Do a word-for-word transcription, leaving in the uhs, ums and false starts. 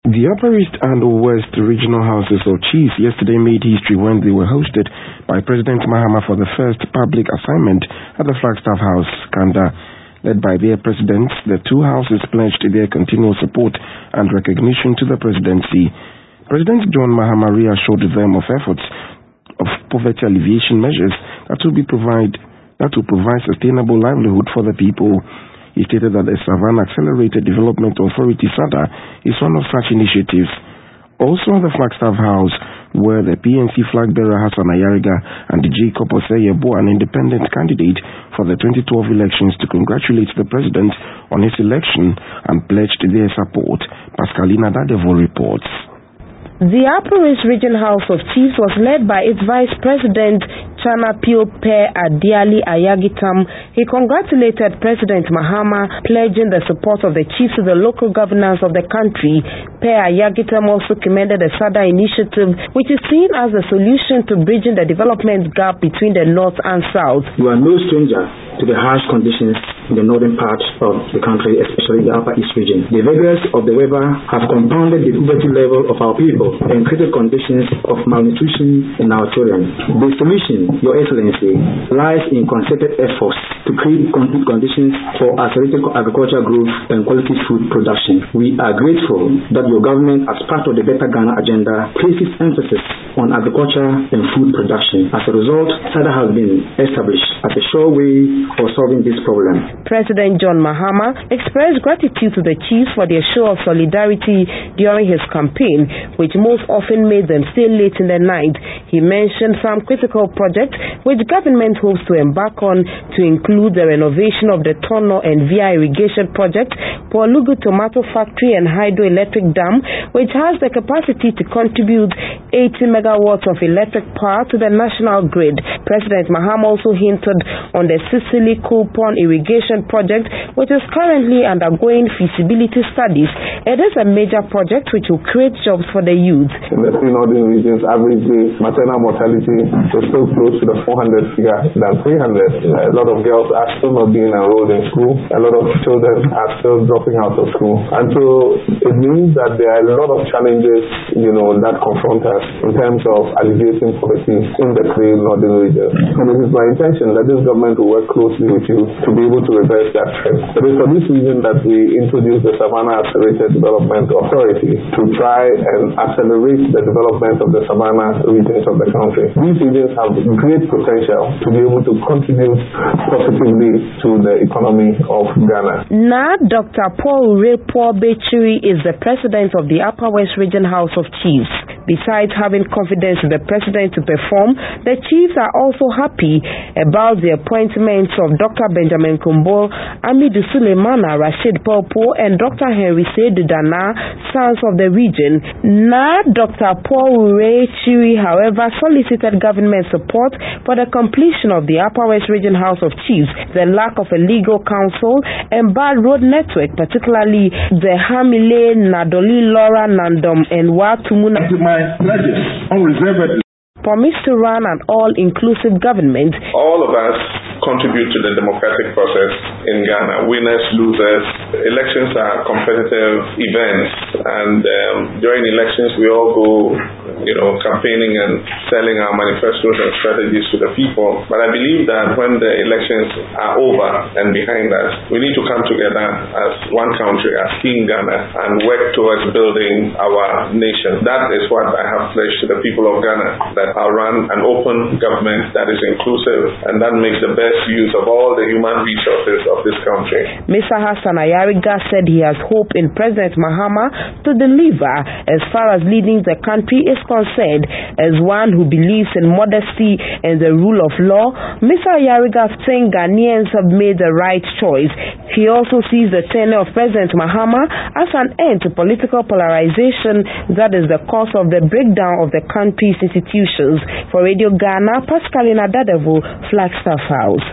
The Upper East and West Regional Houses of Chiefs yesterday made history when they were hosted by President Mahama for the first public assignment at the Flagstaff House, Kanda. Led by their presidents, the two houses pledged their continual support and recognition to the presidency. President John Mahama reassured them of efforts of poverty alleviation measures that will be provide that will provide sustainable livelihood for the people. He stated that the Savannah Accelerated Development Authority SADA is one of such initiatives. Also at the Flagstaff House were the P N C flag bearer Hassan Ayariga and Jacob Oseyebo, an independent candidate for the twenty twelve elections, to congratulate the president on his election and pledged their support. Pascalina Dadevo reports. The Upper East Region House of Chiefs was led by its Vice President, Chana Pio Per Adiali Ayagitam. He congratulated President Mahama, pledging the support of the chiefs to the local governance of the country. Per Ayagitam also commended the SADA initiative, which is seen as a solution to bridging the development gap between the North and South. You are no stranger to the harsh conditions in the northern part of the country, especially the Upper East region. The rigors of the weather have compounded the poverty level of our people and created conditions of malnutrition in our children. The solution, Your Excellency, lies in concerted efforts to create conditions for accelerated agricultural growth and quality food production. We are grateful that your government, as part of the Better Ghana agenda, places emphasis on agriculture and food production. As a result, SADA has been established as a sure way for solving this problem. President John Mahama expressed gratitude to the chiefs for their show of solidarity during his campaign, which most often made them stay late in the night. He mentioned some critical projects which government hopes to embark on, to include the renovation of the Tono and Via irrigation project, Polugu Tomato Factory and Hydroelectric Dam, which has the capacity to contribute eighty megawatts of electric power to the national grid. President Mahama also hinted on the Sicily Coupon irrigation project, which is currently undergoing feasibility studies. It is a major project which will create jobs for the youth. In the three northern regions, average maternal mortality is still close to the four hundred figure than three hundred. A lot of girls are still not being enrolled in school. A lot of children are still dropping out of school. And so it means that there are a lot of challenges, you know, that confront us in terms of alleviating poverty in the three northern regions. And it is my intention that this government will work closely with you to be able to reverse that trend. It is for this reason that we introduced the Savannah Accelerated Development Authority to try and accelerate the development of the Savannah regions of the country. These regions have great potential to be able to contribute positively to the economy of Ghana. Now, Doctor Paul Repo Bechiri is the president of the Upper West Region House of Chiefs. Besides having confidence in the president to perform, the chiefs are also happy about the appointments of Doctor Benjamin Kumbo, Amidu Suleimana, Rashid Popo, and Doctor Henry Seydou Dana, sons of the region. Now, Doctor Paul Bechiri, however, solicited government support for the completion of the Upper West Region House of Chiefs, the lack of a legal counsel, and bad road network, particularly the Hamile, Nadoli, Laura, Nandom, and Watumuna. My pledges unreservedly. Promise to run an all-inclusive government. All of us contribute to the democratic process in Ghana. Winners, losers. Elections are competitive events, and um, during elections we all go, you know, campaigning and selling our manifestos and strategies to the people. But I believe that when the elections are over and behind us, we need to come together as one country, as Team Ghana, and work towards building our nation. That is what I have pledged to the people of Ghana, that I'll run an open government that is inclusive and that makes the best use of all the human resources of this country. Mister Hassan Ayariga said he has hope in President Mahama to deliver as far as leading the country is concerned. As one who believes in modesty and the rule of law, Mister Ayariga thinks Ghanaians have made the right choice. He also sees the tenure of President Mahama as an end to political polarization that is the cause of the breakdown of the country's institutions. For Radio Ghana, Pascalina Dadevo, Flagstaff House.